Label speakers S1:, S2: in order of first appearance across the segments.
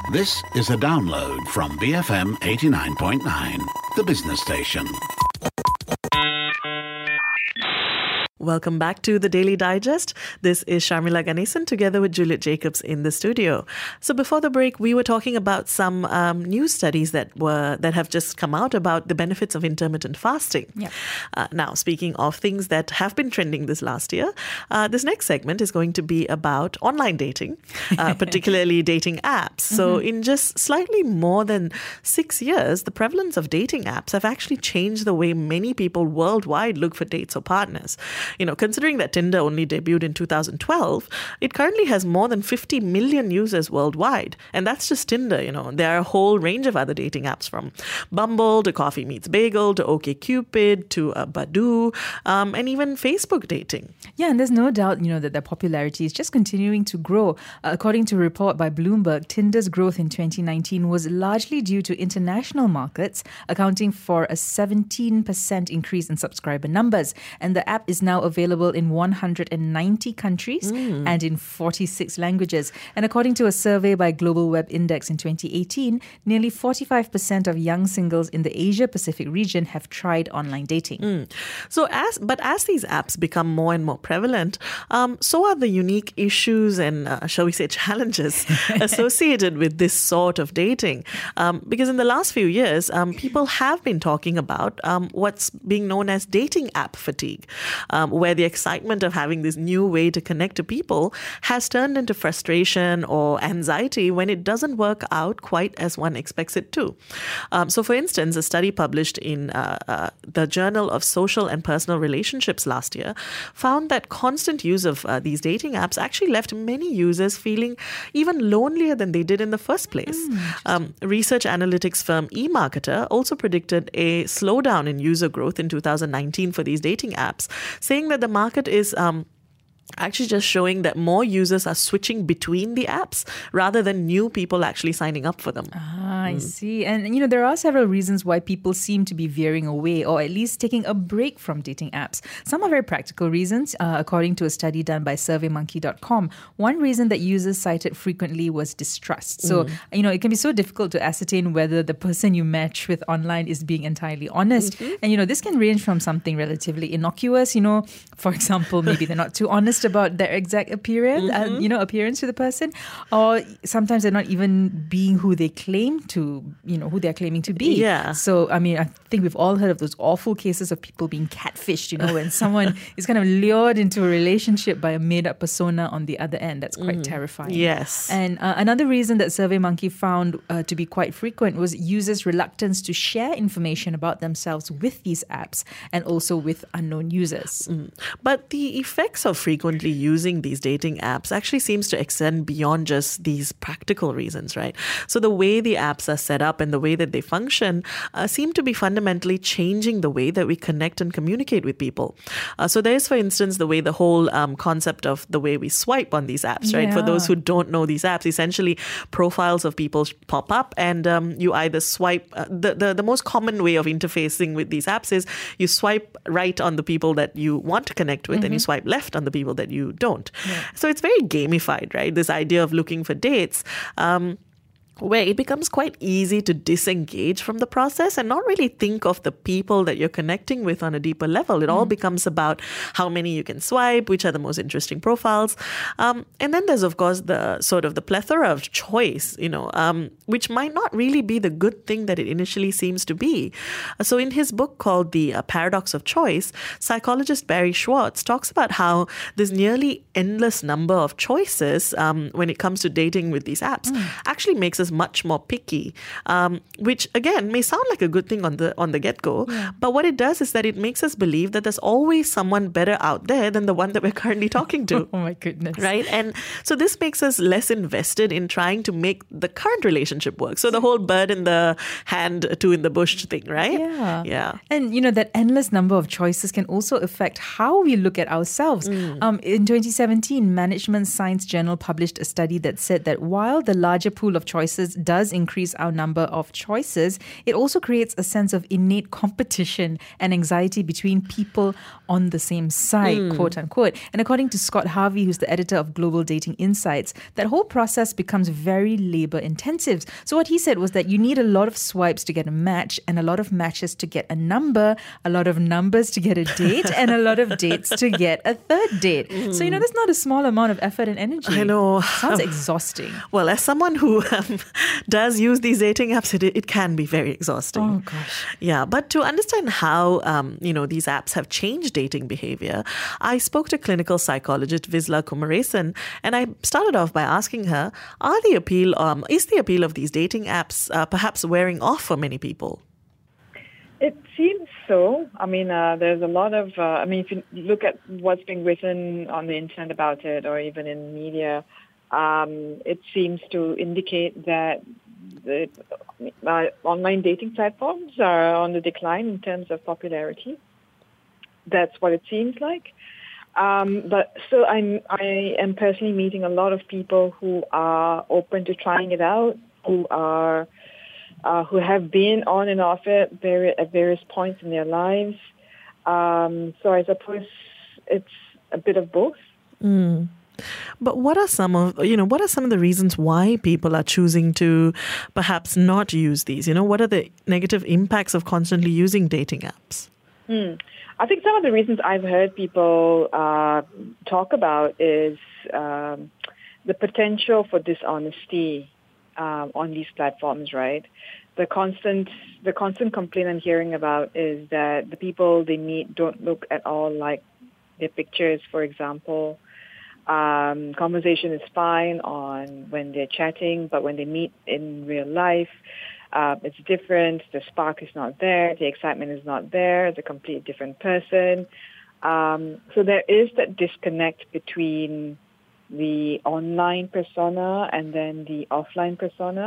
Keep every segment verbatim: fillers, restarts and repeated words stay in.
S1: This is a download from B F M eighty-nine point nine, the business station.
S2: Welcome back to the Daily Digest. This is Sharmila Ganesan together with Juliet Jacobs in the studio. So before the break, we were talking about some um, new studies that were that have just come out about the benefits of intermittent fasting.
S3: Yeah.
S2: Uh, now, speaking of things that have been trending this last year, uh, this next segment is going to be about online dating, uh, particularly dating apps. So mm-hmm. in just slightly more than six years, the prevalence of dating apps have actually changed the way many people worldwide look for dates or partners. You know, considering that Tinder only debuted in two thousand twelve, it currently has more than fifty million users worldwide. And that's just Tinder, you know. There are a whole range of other dating apps, from Bumble to Coffee Meets Bagel to OkCupid to uh, Badoo, um, and even Facebook dating.
S3: Yeah, and there's no doubt, you know, that their popularity is just continuing to grow. Uh, according to a report by Bloomberg, Tinder's growth in twenty nineteen was largely due to international markets, accounting for a seventeen percent increase in subscriber numbers. And the app is now available in one hundred ninety countries mm. and in forty-six languages. And according to a survey by Global Web Index in twenty eighteen, nearly forty-five percent of young singles in the Asia-Pacific region have tried online dating.
S2: Mm. So, as but as these apps become more and more prevalent, um, so are the unique issues and, uh, shall we say, challenges associated with this sort of dating. Um, because in the last few years, um, people have been talking about um, what's being known as dating app fatigue. Um, where the excitement of having this new way to connect to people has turned into frustration or anxiety when it doesn't work out quite as one expects it to. Um, so, for instance, a study published in uh, uh, the Journal of Social and Personal Relationships last year found that constant use of uh, these dating apps actually left many users feeling even lonelier than they did in the first place. Mm, um, research analytics firm eMarketer also predicted a slowdown in user growth in two thousand nineteen for these dating apps, saying that the market is um, actually just showing that more users are switching between the apps rather than new people actually signing up for them.
S3: Ah, I mm. see. And, you know, there are several reasons why people seem to be veering away or at least taking a break from dating apps. Some are very practical reasons, uh, according to a study done by survey monkey dot com. One reason that users cited frequently was distrust. So, mm. you know, it can be so difficult to ascertain whether the person you match with online is being entirely honest. Mm-hmm. And, you know, this can range from something relatively innocuous, you know, for example, maybe they're not too honest about their exact appearance, mm-hmm. uh, you know, appearance to the person, or sometimes they're not even being who they claim to, you know, who they're claiming to be.
S2: Yeah.
S3: So, I mean, I think we've all heard of those awful cases of people being catfished, you know, when someone is kind of lured into a relationship by a made-up persona on the other end. That's quite mm. terrifying.
S2: Yes.
S3: And uh, another reason that SurveyMonkey found uh, to be quite frequent was users' reluctance to share information about themselves with these apps and also with unknown users.
S2: Mm. But the effects of frequently using these dating apps actually seems to extend beyond just these practical reasons, right? So the way the apps are set up and the way that they function uh, seem to be fundamentally changing the way that we connect and communicate with people. Uh, so there's, for instance, the way the whole um, concept of the way we swipe on these apps, right?
S3: Yeah.
S2: For those who don't know these apps, essentially profiles of people pop up and um, you either swipe. Uh, the, the, the most common way of interfacing with these apps is you swipe right on the people that you want to connect with mm-hmm. and you swipe left on the people that you don't. Yeah. So it's very gamified, right? This idea of looking for dates. Um, where it becomes quite easy to disengage from the process and not really think of the people that you're connecting with on a deeper level. It mm. all becomes about how many you can swipe, which are the most interesting profiles. Um, and then there's, of course, the sort of the plethora of choice, you know, um, which might not really be the good thing that it initially seems to be. So in his book called The uh, Paradox of Choice, psychologist Barry Schwartz talks about how this nearly endless number of choices um, when it comes to dating with these apps mm. actually makes us much more picky, um, which again may sound like a good thing on the on the get-go, yeah. but what it does is that it makes us believe that there's always someone better out there than the one that we're currently talking to.
S3: Oh my goodness.
S2: Right? And so this makes us less invested in trying to make the current relationship work. So the whole bird in the hand, two in the bush thing, right?
S3: Yeah.
S2: Yeah.
S3: And you know, that endless number of choices can also affect how we look at ourselves. Mm. Um, in twenty seventeen, Management Science Journal published a study that said that while the larger pool of choices choices does increase our number of choices, it also creates a sense of innate competition and anxiety between people on the same side, mm. quote unquote. And according to Scott Harvey, who's the editor of Global Dating Insights, that whole process becomes very labor intensive. So what he said was that you need a lot of swipes to get a match, and a lot of matches to get a number, a lot of numbers to get a date, and a lot of dates to get a third date. Mm. So, you know, that's not a small amount of effort and energy.
S2: I know.
S3: Sounds exhausting.
S2: Well, as someone who um, does use these dating apps, it, it can be very exhausting.
S3: Oh, gosh.
S2: Yeah, but to understand how, um, you know, these apps have changed dating behavior, I spoke to clinical psychologist Vizla Kumaresan, and I started off by asking her, are the appeal, um, is the appeal of these dating apps uh, perhaps wearing off for many people?
S4: It seems so. I mean, uh, there's a lot of, uh, I mean, if you look at what's being written on the internet about it or even in media, um, it seems to indicate that the uh, online dating platforms are on the decline in terms of popularity. That's what it seems like. Um, but still, I'm, I am personally meeting a lot of people who are open to trying it out, who are Uh, who have been on and off it very, at various points in their lives. Um, so I suppose it's a bit of both.
S2: Mm. But what are some of, you know, what are some of the reasons why people are choosing to perhaps not use these? You know, what are the negative impacts of constantly using dating apps?
S4: Mm. I think some of the reasons I've heard people uh, talk about is um, the potential for dishonesty Um, on these platforms, right? The constant, the constant complaint I'm hearing about is that the people they meet don't look at all like their pictures. For example, um, conversation is fine on when they're chatting, but when they meet in real life, uh, it's different. The spark is not there. The excitement is not there. It's a completely different person. Um, so there is that disconnect between the online persona and then the offline persona.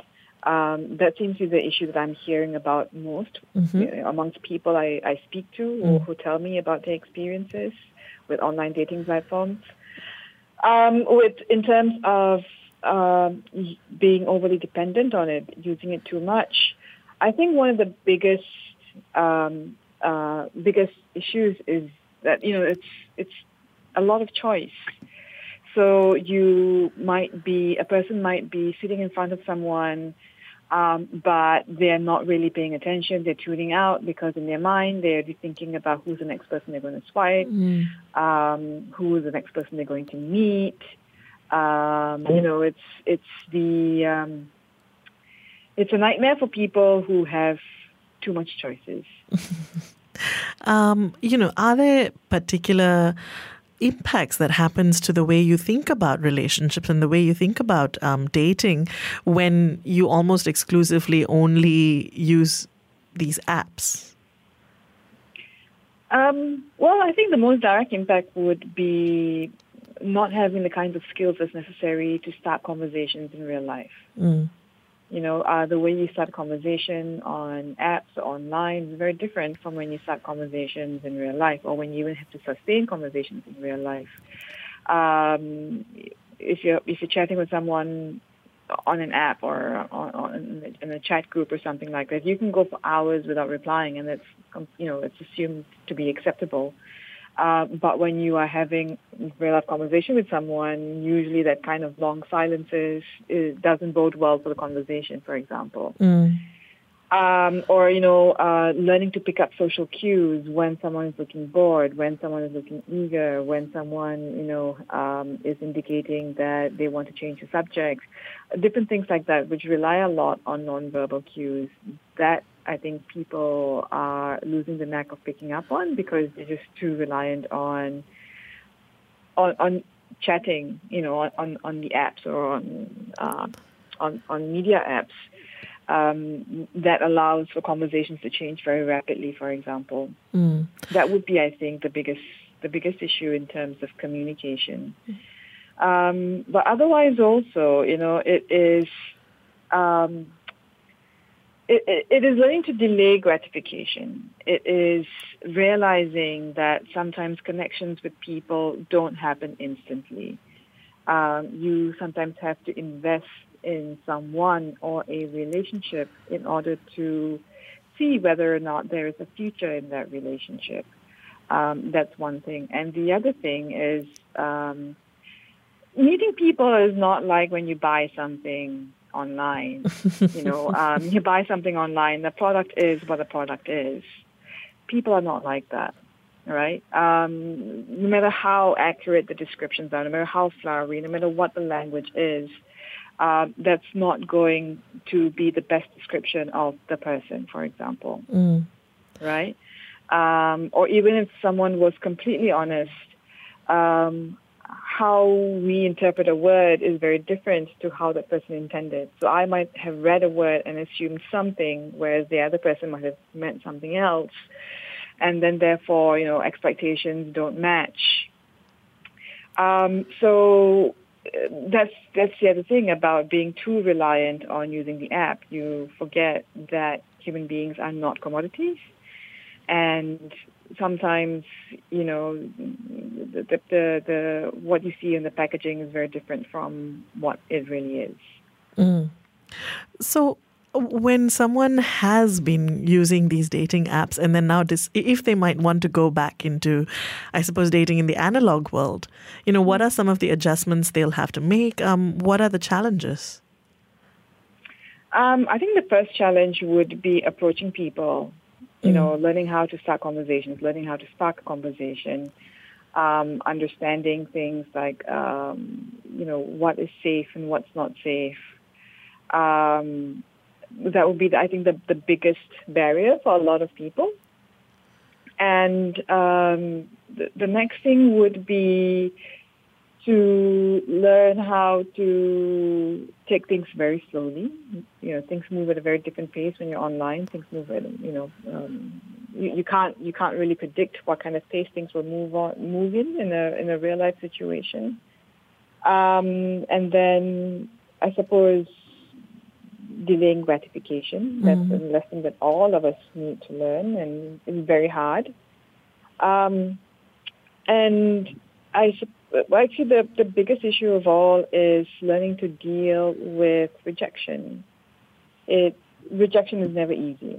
S4: Um, that seems to be the issue that I'm hearing about most mm-hmm. you know, amongst people I, I speak to mm. or who tell me about their experiences with online dating platforms. Um, with in terms of uh, being overly dependent on it, using it too much, I think one of the biggest um, uh, biggest issues is that you know it's it's a lot of choice. So you might be, a person might be sitting in front of someone, um, but they're not really paying attention. They're tuning out because in their mind, they're thinking about who's the next person they're going to swipe, mm. um, who is the next person they're going to meet. Um, you know, it's it's the um, it's a nightmare for people who have too much choices.
S2: um, you know, are there particular impacts that happens to the way you think about relationships and the way you think about um, dating when you almost exclusively only use these apps?
S4: Um, well, I think the most direct impact would be not having the kinds of skills that's necessary to start conversations in real life. Mm. You know, uh, the way you start a conversation on apps or online is very different from when you start conversations in real life or when you even have to sustain conversations in real life. Um, if you're if you're chatting with someone on an app or on, on in a chat group or something like that, you can go for hours without replying, and it's you know it's assumed to be acceptable. Uh, but when you are having real life conversation with someone, usually that kind of long silences it doesn't bode well for the conversation, for example. Mm. Um, or, you know, uh, learning to pick up social cues when someone is looking bored, when someone is looking eager, when someone, you know, um, is indicating that they want to change the subject. Different things like that, which rely a lot on nonverbal cues. That I think people are losing the knack of picking up on because they're just too reliant on on, on chatting, you know, on, on, on the apps or on uh, on on media apps um, that allows for conversations to change very rapidly. For example, mm. that would be, I think, the biggest the biggest issue in terms of communication. Um, but otherwise, also, you know, it is. Um, It, it, it is learning to delay gratification. It is realizing that sometimes connections with people don't happen instantly. Um, you sometimes have to invest in someone or a relationship in order to see whether or not there is a future in that relationship. Um, that's one thing. And the other thing is um, meeting people is not like when you buy something online. you know, um, you buy something online, the product is what the product is. People are not like that. Right? Um, no matter how accurate the descriptions are, no matter how flowery, no matter what the language is, uh, that's not going to be the best description of the person, for example.
S2: Mm.
S4: Right? Um, or even if someone was completely honest, um, how we interpret a word is very different to how that person intended. So I might have read a word and assumed something, whereas the other person might have meant something else. And then, therefore, you know, expectations don't match. Um, so that's that's the other thing about being too reliant on using the app. You forget that human beings are not commodities, and sometimes, you know, the the the, the what you see in the packaging is very different from what it really is.
S2: Mm. So, when someone has been using these dating apps and then now dis- if they might want to go back into, I suppose, dating in the analog world, you know, what are some of the adjustments they'll have to make? Um, what are the challenges?
S4: Um, I think the first challenge would be approaching people, you mm. know, learning how to start conversations, learning how to spark a conversation, um, understanding things like, um, you know, what is safe and what's not safe. Um, That would be, I think, the, the biggest barrier for a lot of people. And um, the, the next thing would be to learn how to take things very slowly. You know, things move at a very different pace when you're online. Things move at, you know, um, you, you can't you can't really predict what kind of pace things will move on move in in a in a real life situation. Um, and then I suppose, delaying gratification. That's mm. a lesson that all of us need to learn, and it's very hard. Um, and I well, actually, the, the biggest issue of all is learning to deal with rejection. It rejection is never easy,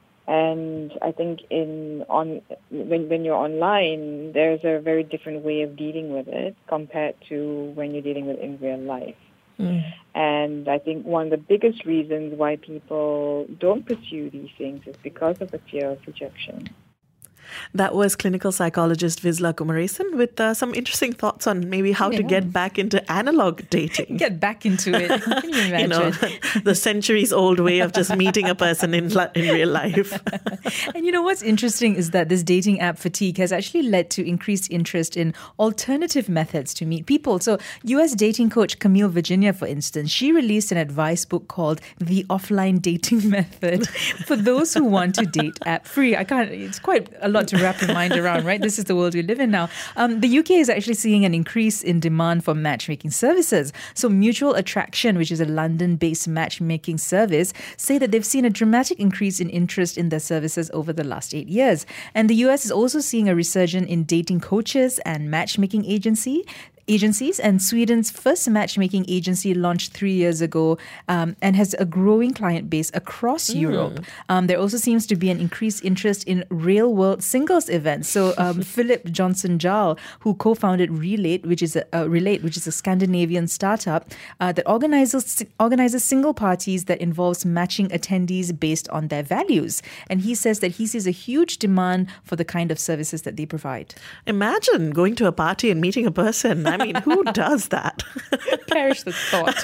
S4: and I think in on when when you're online, there's a very different way of dealing with it compared to when you're dealing with it in real life. Mm. And I think one of the biggest reasons why people don't pursue these things is because of the fear of rejection.
S2: That was clinical psychologist Vizla Kumaresan with uh, some interesting thoughts on maybe how yeah. to get back into analog dating.
S3: Get back into it. Can you imagine?
S2: You know, the centuries-old way of just meeting a person in in real life.
S3: And you know what's interesting is that this dating app fatigue has actually led to increased interest in alternative methods to meet people. So U S dating coach Camille Virginia, for instance, she released an advice book called The Offline Dating Method for those who want to date app-free. I can't, it's quite a lot to wrap your mind around, right? This is the world we live in now. Um, the U K is actually seeing an increase in demand for matchmaking services. So Mutual Attraction, which is a London-based matchmaking service, say that they've seen a dramatic increase in interest in their services over the last eight years. And the U S is also seeing a resurgence in dating coaches and matchmaking agency. agencies, and Sweden's first matchmaking agency launched three years ago um, and has a growing client base across mm. Europe. Um, there also seems to be an increased interest in real-world singles events. So um, Philip Johnson-Jarl, who co-founded Relate, which is a uh, Relate, which is a Scandinavian startup uh, that organizes organizes single parties that involves matching attendees based on their values. And he says that he sees a huge demand for the kind of services that they provide.
S2: Imagine going to a party and meeting a person. I mean, who does that?
S3: Perish the thought.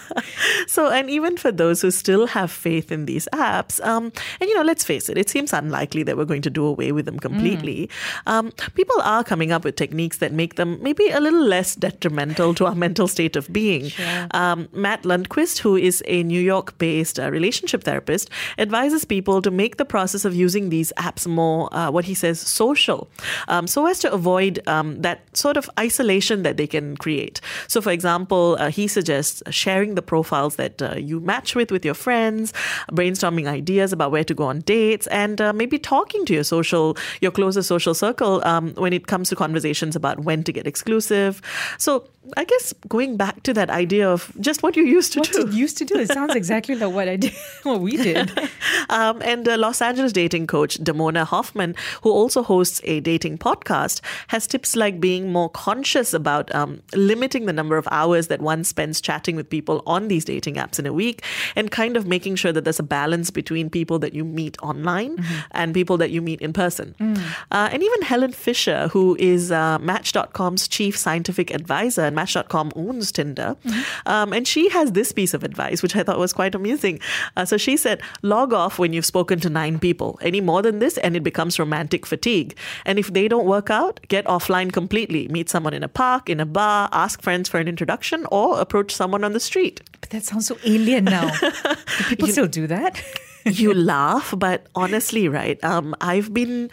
S2: So, and even for those who still have faith in these apps, um, and, you know, let's face it, it seems unlikely that we're going to do away with them completely. Mm. Um, people are coming up with techniques that make them maybe a little less detrimental to our mental state of being. Sure. Um, Matt Lundquist, who is a New York-based uh, relationship therapist, advises people to make the process of using these apps more, uh, what he says, social, um, so as to avoid um, that sort of isolation that they can create. So, for example, uh, he suggests sharing the profiles that uh, you match with with your friends, brainstorming ideas about where to go on dates, and uh, maybe talking to your social, your closest social circle um, when it comes to conversations about when to get exclusive. So, I guess going back to that idea of just what you used to
S3: what
S2: do.
S3: What you used to do. It sounds exactly like what I did, what we did.
S2: um, and uh, Los Angeles dating coach Damona Hoffman, who also hosts a dating podcast, has tips like being more conscious about um, limiting the number of hours that one spends chatting with people on these dating apps in a week, and kind of making sure that there's a balance between people that you meet online mm-hmm. and people that you meet in person. Mm. Uh, and even Helen Fisher, who is uh, Match dot com's chief scientific advisor, and Match dot com owns Tinder. Mm-hmm. Um, and she has this piece of advice, which I thought was quite amusing. Uh, so she said, log off when you've spoken to nine people. Any more than this, and it becomes romantic fatigue. And if they don't work out, get offline completely. Meet someone in a park, in a bar, ask friends for an introduction, or approach someone on the street.
S3: But that sounds so alien now. Do people you, still do that?
S2: You laugh, but honestly, right, um, I've been,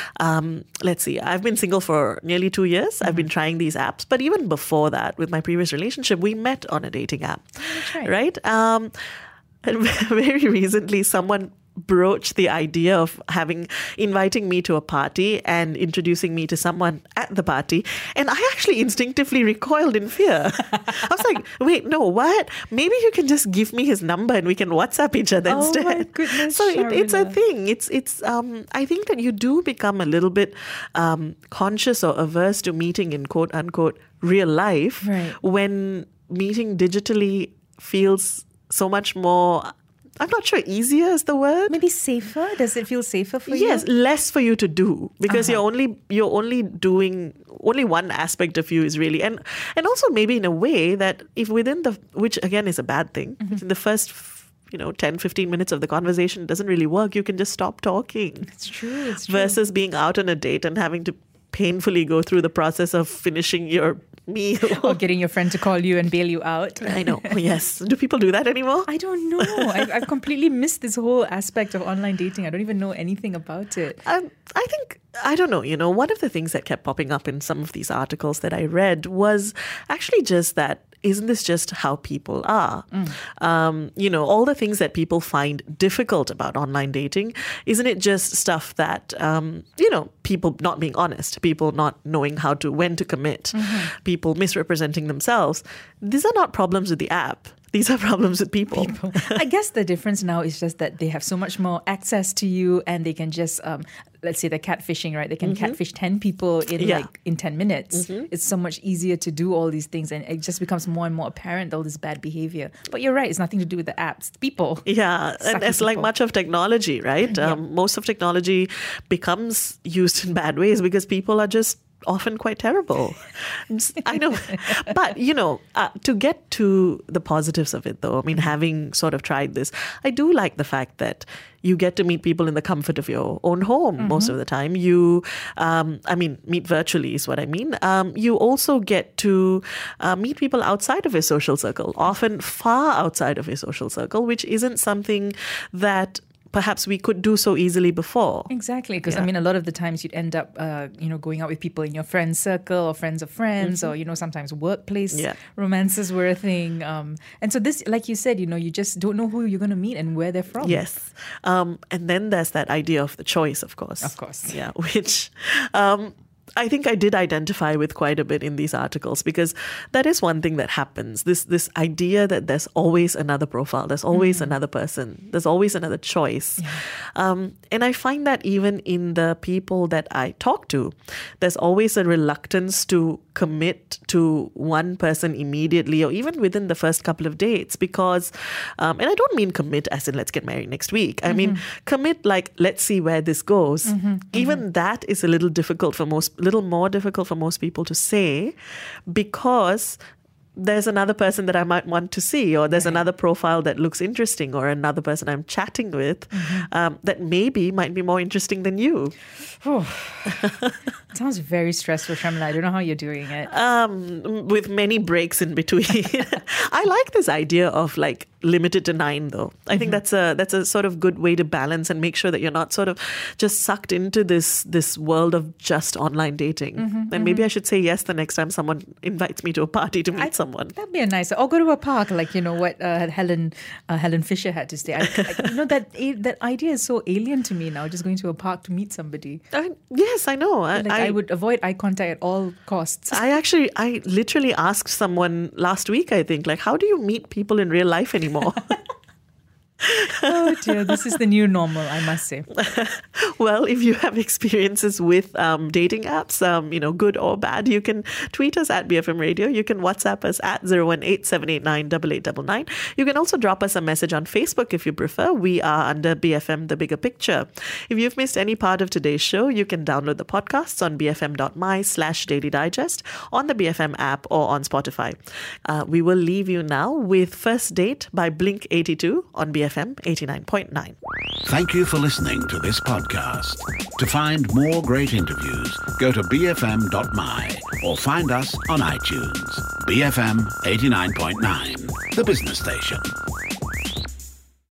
S2: um, let's see, I've been single for nearly two years. Mm-hmm. I've been trying these apps. But even before that, with my previous relationship, we met on a dating app.
S3: That's right.
S2: Right? Um, and very recently, someone broached the idea of having inviting me to a party and introducing me to someone at the party, and I actually instinctively recoiled in fear. I was like, wait, no, what? Maybe you can just give me his number and we can WhatsApp each other
S3: oh
S2: instead.
S3: My goodness,
S2: so it, it's a
S3: Sharmila.
S2: thing. It's it's um I think that you do become a little bit um conscious or averse to meeting in quote unquote real life
S3: right.
S2: when meeting digitally feels so much more, I'm not sure easier is the word.
S3: Maybe safer? Does it feel safer for
S2: yes,
S3: you?
S2: Yes, less for you to do because
S3: uh-huh.
S2: you're only you're only doing only one aspect of you is really, and and also maybe in a way that if within the, which again is a bad thing, mm-hmm. in the first you know ten, fifteen minutes of the conversation doesn't really work, you can just stop talking.
S3: It's true. It's true.
S2: Versus being out on a date and having to painfully go through the process of finishing your meal.
S3: Or getting your friend to call you and bail you out.
S2: I know. Yes. Do people do that anymore?
S3: I don't know. I've, I've completely missed this whole aspect of online dating. I don't even know anything about it.
S2: Um, I think, I don't know, you know, one of the things that kept popping up in some of these articles that I read was actually just that, isn't this just how people are? Mm. Um, you know, all the things that people find difficult about online dating, isn't it just stuff that, um, you know, people not being honest, people not knowing how to, when to commit, mm-hmm. people misrepresenting themselves. These are not problems with the app. These are problems with people.
S3: people. I guess the difference now is just that they have so much more access to you and they can just, um, let's say they're catfishing, right? They can mm-hmm. catfish ten people in
S2: yeah.
S3: like in ten minutes. Mm-hmm. It's so much easier to do all these things and it just becomes more and more apparent, all this bad behavior. But you're right, it's nothing to do with the apps. It's people.
S2: Yeah, and it's people. Like much of technology, right?
S3: Yeah.
S2: Um, most of technology becomes used in bad ways because people are just often quite terrible. I know. But, you know, uh, to get to the positives of it, though, I mean, having sort of tried this, I do like the fact that you get to meet people in the comfort of your own home mm-hmm. most of the time. You, um, I mean, meet virtually is what I mean. Um, you also get to uh, meet people outside of your social circle, often far outside of your social circle, which isn't something that perhaps we could do so easily before.
S3: Exactly, because
S2: yeah.
S3: I mean, a lot of the times you'd end up, uh, you know, going out with people in your friend circle or friends of friends, mm-hmm. or you know, sometimes workplace
S2: yeah.
S3: romances were a thing. Um, and so this, like you said, you know, you just don't know who you're going to meet and where they're from.
S2: Yes, um, and then there's that idea of the choice, of course.
S3: Of course,
S2: yeah, which. Um, I think I did identify with quite a bit in these articles because that is one thing that happens. This this idea that there's always another profile, there's always mm. another person, there's always another choice.
S3: Yeah.
S2: Um, and I find that even in the people that I talk to, there's always a reluctance to commit to one person immediately or even within the first couple of dates because, um, and I don't mean commit as in let's get married next week. I mm-hmm. mean commit like let's see where this goes. Mm-hmm. Even mm-hmm. that is a little difficult for most little more difficult for most people to say because there's another person that I might want to see or there's right. another profile that looks interesting or another person I'm chatting with mm-hmm. um, that maybe might be more interesting than you.
S3: Oh. It sounds very stressful, Shamla. I don't know how you're doing it.
S2: Um, with many breaks in between. I like this idea of like limited to nine, though. I think mm-hmm. that's a that's a sort of good way to balance and make sure that you're not sort of just sucked into this this world of just online dating. Mm-hmm, and mm-hmm. maybe I should say yes the next time someone invites me to a party to meet I, someone.
S3: That'd be a nice. Or go to a park, like you know what uh, Helen uh, Helen Fisher had to say. I, I, you know that that idea is so alien to me now. Just going to a park to meet somebody.
S2: Uh, yes, I know. I,
S3: like I, I would avoid eye contact at all costs.
S2: I actually, I literally asked someone last week. I think, like, how do you meet people in real life anymore?
S3: Oh dear, this is the new normal, I must say.
S2: Well, if you have experiences with um, dating apps, um, you know, good or bad, you can tweet us at B F M Radio. You can WhatsApp us at zero one eight seven eight nine eight eight nine nine. You can also drop us a message on Facebook if you prefer. We are under B F M The Bigger Picture. If you've missed any part of today's show, you can download the podcasts on bfm.my slash daily digest, on the B F M app or on Spotify. Uh, we will leave you now with First Date by Blink eighty-two on B F M eighty-nine point nine.
S1: Thank you for listening to this podcast. To find more great interviews, go to b f m dot m y or find us on iTunes. B F M eighty-nine point nine, the business station.